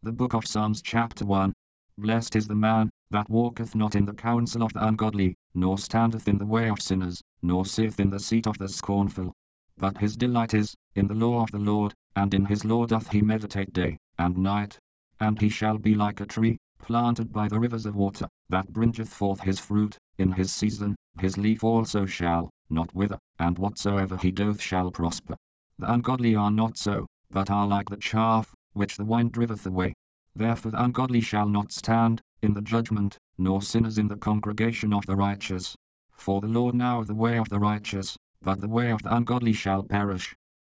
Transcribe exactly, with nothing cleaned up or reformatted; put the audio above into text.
The Book of Psalms chapter one. Blessed is the man that walketh not in the counsel of the ungodly, nor standeth in the way of sinners, nor sitteth in the seat of the scornful. But his delight is in the law of the Lord, and in his law doth he meditate day and night. And he shall be like a tree planted by the rivers of water, that bringeth forth his fruit in his season, his leaf also shall not wither, and whatsoever he doth shall prosper. The ungodly are not so, but are like the chaff which the wind driveth away. Therefore the ungodly shall not stand in the judgment, nor sinners in the congregation of the righteous. For the Lord knoweth the way of the righteous, but the way of the ungodly shall perish.